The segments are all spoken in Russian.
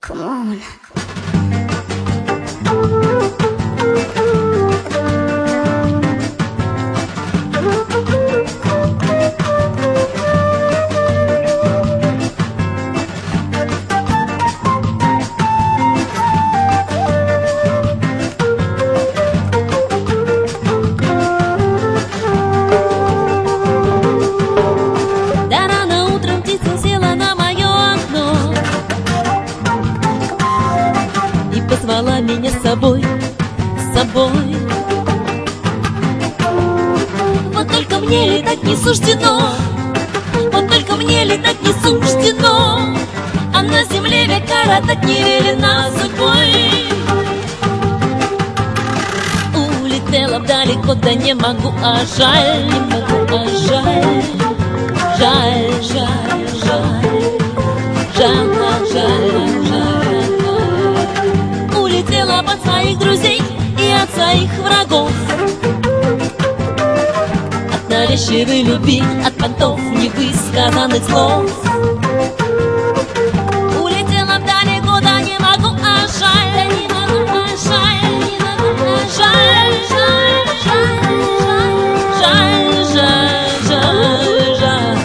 Come on. Да рано утром птица села на мое окно и позвала меня с собой, с собой. Вот только мне летать не суждено, вот только мне летать не суждено, а на земле век коротать не велена судьбой. Улетела вдалеко, да не могу, а жаль, не могу, а жаль. Жаль, жаль, жаль, жаль, жаль, жаль. Улетела от своих друзей и от своих врагов, от навязчивой любви, от понтов невысказанных слов. Улетела вдалеко, да не могу, а жаль, да не могу, а жаль, не могу, а жаль, жаль, жаль, жаль, жаль, жаль, жаль.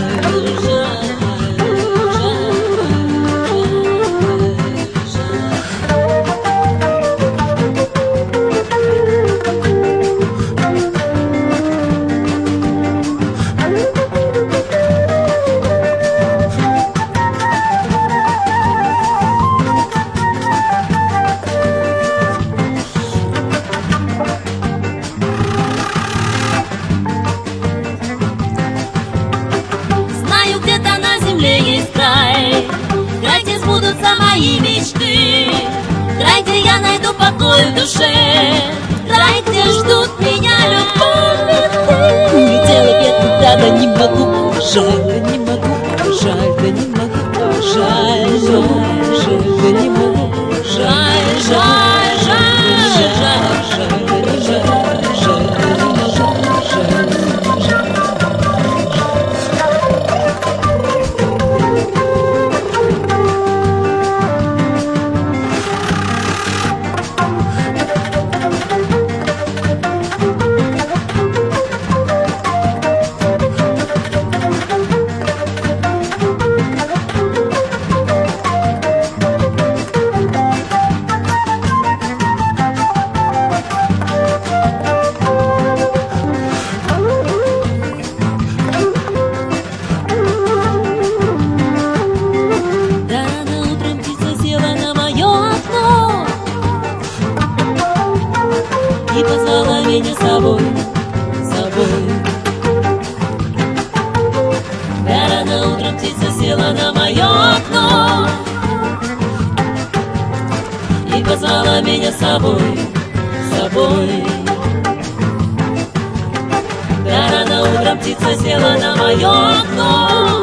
Где-то на земле есть край, край, где сбудутся мои мечты, край, где я найду покой в душе, край, где ждут меня любовь. Улетела я туда, да не могу, жаль, да не могу, жаль, да не могу, жаль, жаль, жаль, да не могу, жаль, жаль, жаль, жаль, жаль, жаль, жаль. И позвала меня с собой, с собой. Да рано утром птица села на мое окно и позвала меня с собой, с собой. Да рано утром птица села на мое окно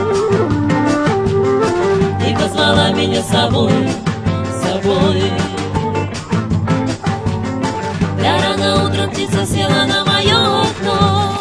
и позвала меня с собой, с собой. Да рано утром птица села на мое окно